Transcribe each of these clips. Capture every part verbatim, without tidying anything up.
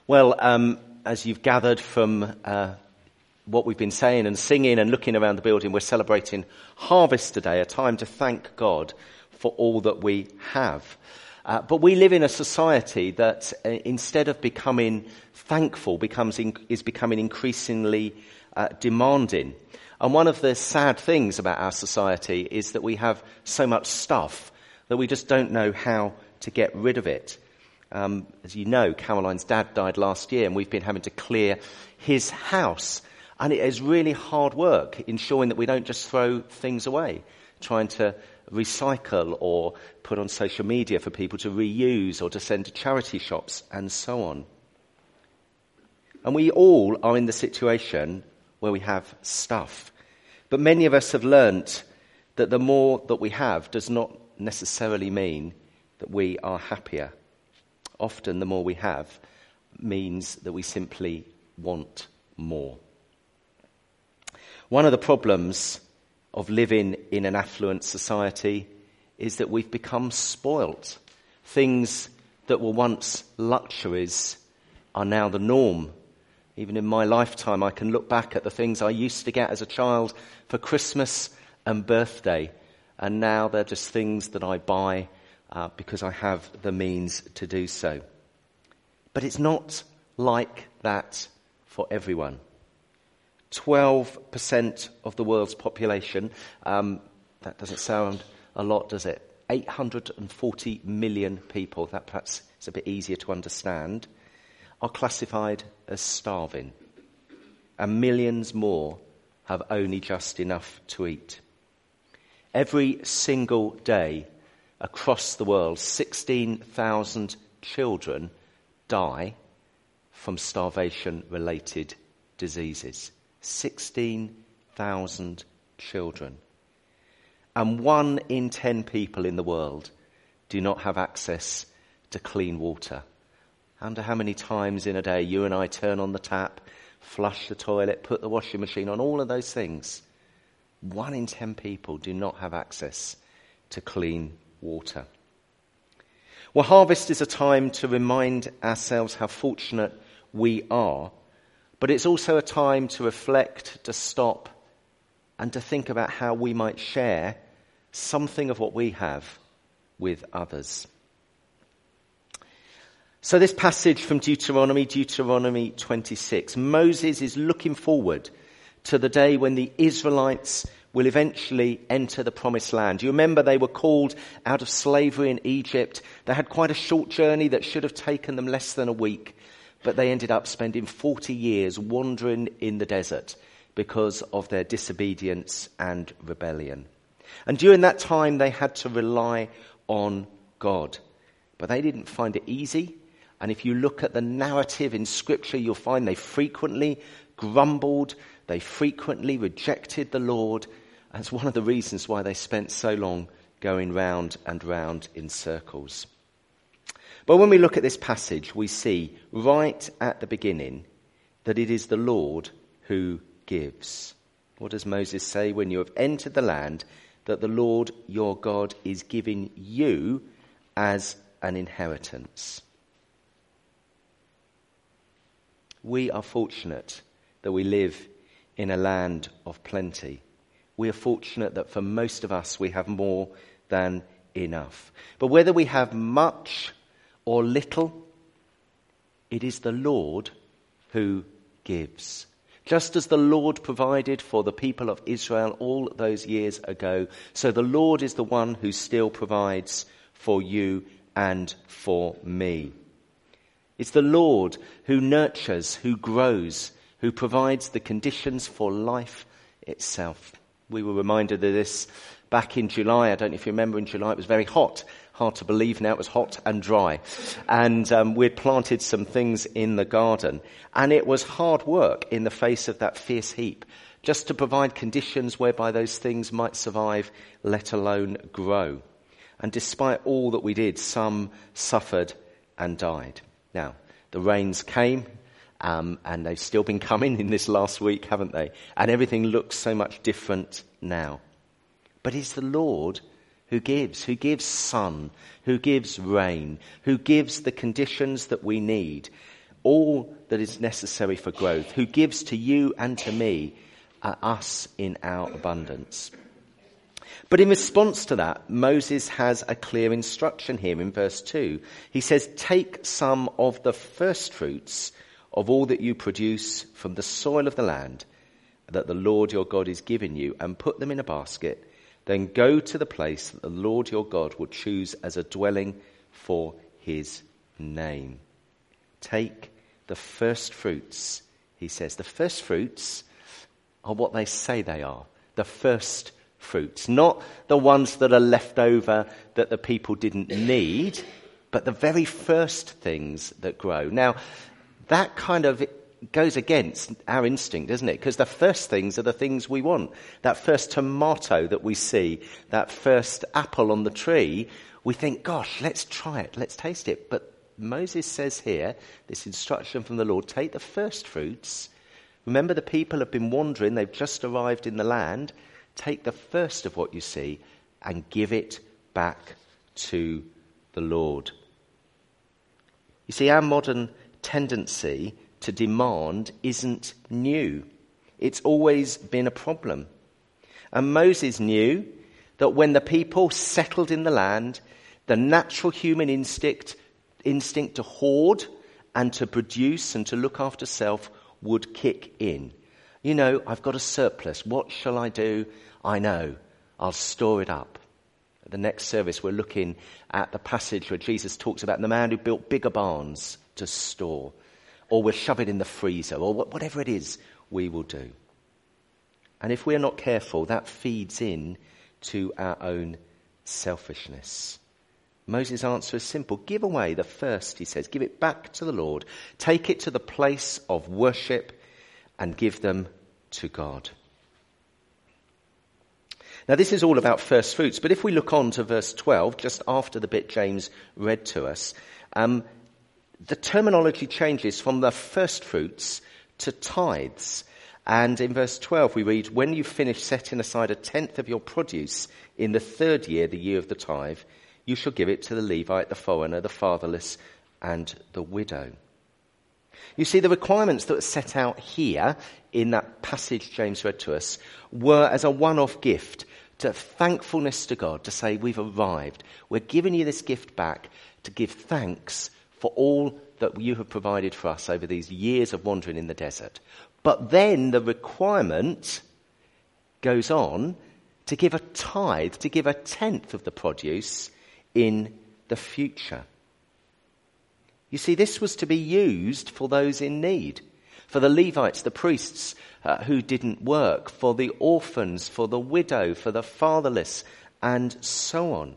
Well, um, as you've gathered from uh, what we've been saying and singing and looking around the building, we're celebrating Harvest today, a time to thank God for all that we have. Uh, but we live in a society that uh, instead of becoming thankful, becomes in, is becoming increasingly uh, demanding. And one of the sad things about our society is that we have so much stuff that we just don't know how to get rid of it. Um, as you know, Caroline's dad died last year and we've been having to clear his house. And it is really hard work ensuring that we don't just throw things away, trying to recycle or put on social media for people to reuse or to send to charity shops and so on. And we all are in the situation where we have stuff. But many of us have learnt that the more that we have does not necessarily mean that we are happier. Often the more we have means that we simply want more. One of the problems of living in an affluent society is that we've become spoilt. Things that were once luxuries are now the norm. Even in my lifetime, I can look back at the things I used to get as a child for Christmas and birthday, and now they're just things that I buy Uh, because I have the means to do so. But it's not like that for everyone. twelve percent of the world's population, um, that doesn't sound a lot, does it? eight hundred forty million people, that perhaps is a bit easier to understand, are classified as starving. And millions more have only just enough to eat. Every single day, across the world, sixteen thousand children die from starvation-related diseases. sixteen thousand children. And one in ten people in the world do not have access to clean water. I wonder how many times in a day you and I turn on the tap, flush the toilet, put the washing machine on, all of those things. One in ten people do not have access to clean water. Well, harvest is a time to remind ourselves how fortunate we are, but it's also a time to reflect, to stop, and to think about how we might share something of what we have with others. So this passage from Deuteronomy, Deuteronomy twenty-six, Moses is looking forward to the day when the Israelites will eventually enter the promised land. You remember they were called out of slavery in Egypt. They had quite a short journey that should have taken them less than a week, but they ended up spending forty years wandering in the desert because of their disobedience and rebellion. And during that time they had to rely on God, but they didn't find it easy. And if you look at the narrative in Scripture, you'll find they frequently grumbled, they frequently rejected the Lord. That's one of the reasons why they spent so long going round and round in circles. But when we look at this passage, we see right at the beginning that it is the Lord who gives. What does Moses say? When you have entered the land that the Lord your God is giving you as an inheritance. We are fortunate that we live in a land of plenty. We are fortunate that for most of us we have more than enough. But whether we have much or little, it is the Lord who gives. Just as the Lord provided for the people of Israel all those years ago, so the Lord is the one who still provides for you and for me. It's the Lord who nurtures, who grows, who provides the conditions for life itself. We were reminded of this back in July. I don't know if you remember, in July it was very hot. Hard to believe now, it was hot and dry. And um, we'd planted some things in the garden. And it was hard work in the face of that fierce heat, just to provide conditions whereby those things might survive, let alone grow. And despite all that we did, some suffered and died. Now, the rains came, um, and they've still been coming in this last week, haven't they? And everything looks so much different now. But it's the Lord who gives, who gives sun, who gives rain, who gives the conditions that we need. all that is necessary for growth, who gives to you and to me, uh, us in our abundance. But in response to that, Moses has a clear instruction here in verse two. He says, take some of the first fruits of all that you produce from the soil of the land that the Lord your God is giving you, and put them in a basket. Then go to the place that the Lord your God will choose as a dwelling for his name. Take the first fruits, he says. The first fruits are what they say they are. The first fruits. Not the ones that are left over that the people didn't need, but the very first things that grow. Now, that kind of goes against our instinct, doesn't it? Because the first things are the things we want. That first tomato that we see, that first apple on the tree, we think, gosh, let's try it, let's taste it. But Moses says here, this instruction from the Lord, take the first fruits. Remember, the people have been wandering, they've just arrived in the land. Take the first of what you see and give it back to the Lord. You see, our modern tendency to demand isn't new. It's always been a problem. And Moses knew that when the people settled in the land, the natural human instinct, instinct to hoard and to produce and to look after self would kick in. You know, I've got a surplus. What shall I do? I know. I'll store it up. At the next service, we're looking at the passage where Jesus talks about the man who built bigger barns to store. Or we'll shove it in the freezer, or whatever it is we will do. And if we're not careful, that feeds in to our own selfishness. Moses' answer is simple. Give away the first, he says. Give it back to the Lord. Take it to the place of worship and give them to God. Now, this is all about first fruits. But if we look on to verse twelve, just after the bit James read to us, um, the terminology changes from the first fruits to tithes. And in verse twelve we read, when you finish setting aside a tenth of your produce in the third year, the year of the tithe, you shall give it to the Levite, the foreigner, the fatherless, and the widow. You see, the requirements that were set out here in that passage James read to us were as a one-off gift, to thankfulness to God, to say we've arrived. We're giving you this gift back to give thanks for all that you have provided for us over these years of wandering in the desert. But then the requirement goes on to give a tithe, to give a tenth of the produce in the future. You see, this was to be used for those in need, for the Levites, the priests uh, who didn't work, for the orphans, for the widow, for the fatherless, and so on.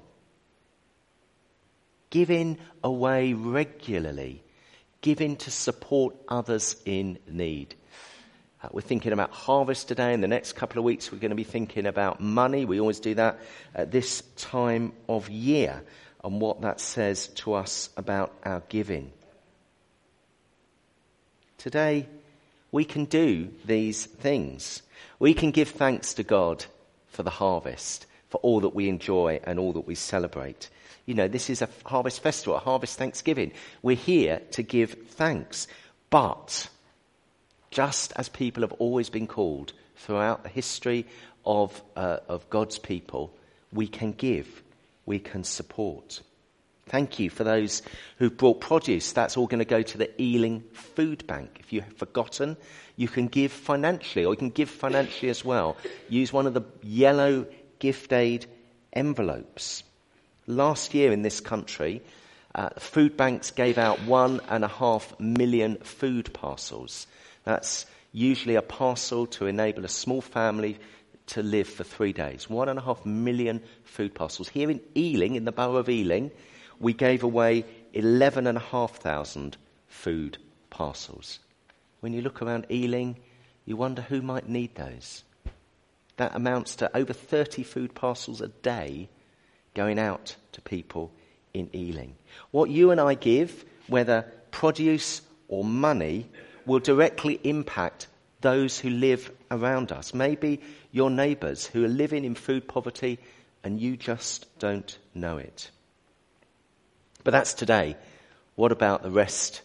Giving away regularly, giving to support others in need. Uh, we're thinking about harvest today. In the next couple of weeks, we're going to be thinking about money. We always do that at this time of year, and what that says to us about our giving. Today, we can do these things. We can give thanks to God for the harvest, for all that we enjoy and all that we celebrate. You know, this is a harvest festival, a harvest Thanksgiving. We're here to give thanks. But just as people have always been called throughout the history of uh, of God's people, we can give, we can support. Thank you for those who've brought produce. That's all going to go to the Ealing Food Bank. If you've forgotten, you can give financially, or you can give financially as well. Use one of the yellow gift aid envelopes. Last year in this country, uh, food banks gave out one and a half million food parcels. That's usually a parcel to enable a small family to live for three days. One and a half million food parcels. Here in Ealing, in the borough of Ealing, we gave away eleven and a half thousand food parcels. When you look around Ealing, you wonder who might need those. That amounts to over thirty food parcels a day going out to people in Ealing. What you and I give, whether produce or money, will directly impact those who live around us. Maybe your neighbours who are living in food poverty and you just don't know it. But that's today. What about the rest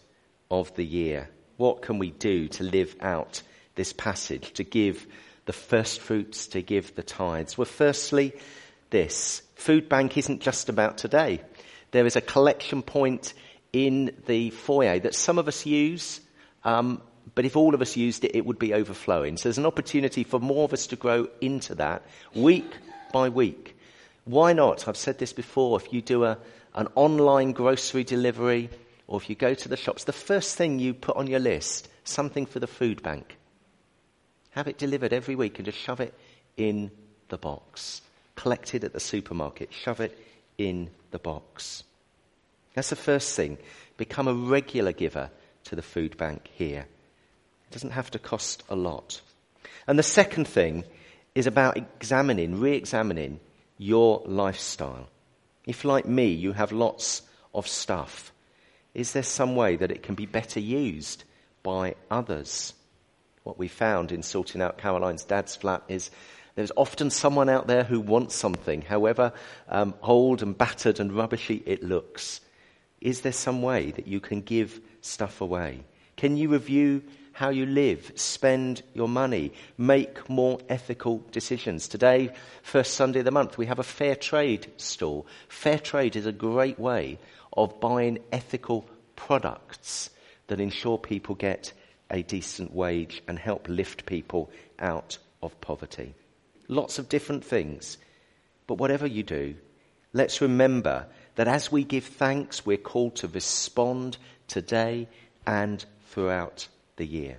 of the year. What can we do to live out this passage, to give the first fruits, to give the tithes? Well, firstly, this. Food bank isn't just about today. There is a collection point in the foyer that some of us use, um, but if all of us used it, it would be overflowing. So there's an opportunity for more of us to grow into that week by week. Why not? I've said this before. If you do a, an online grocery delivery, or if you go to the shops, the first thing you put on your list, something for the food bank. Have it delivered every week and just shove it in the box. Collect it at the supermarket. Shove it in the box. That's the first thing. Become a regular giver to the food bank here. It doesn't have to cost a lot. And the second thing is about examining, re-examining your lifestyle. If, like me, you have lots of stuff, is there some way that it can be better used by others? What we found in sorting out Caroline's dad's flat is there's often someone out there who wants something, however um, old and battered and rubbishy it looks. Is there some way that you can give stuff away? Can you review how you live, spend your money, make more ethical decisions? Today, first Sunday of the month, we have a fair trade stall. Fair trade is a great way of buying ethical products that ensure people get a decent wage and help lift people out of poverty. Lots of different things. But whatever you do, let's remember that as we give thanks, we're called to respond today and throughout the year.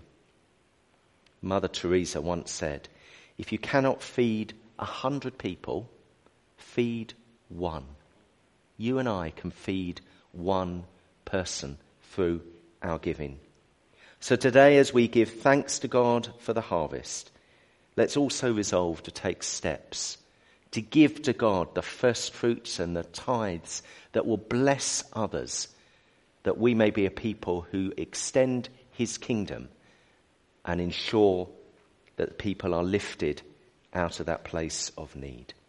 Mother Teresa once said, if you cannot feed a hundred people, feed one. You and I can feed one person through our giving. So today, as we give thanks to God for the harvest, let's also resolve to take steps to give to God the first fruits and the tithes that will bless others, that we may be a people who extend his kingdom and ensure that people are lifted out of that place of need.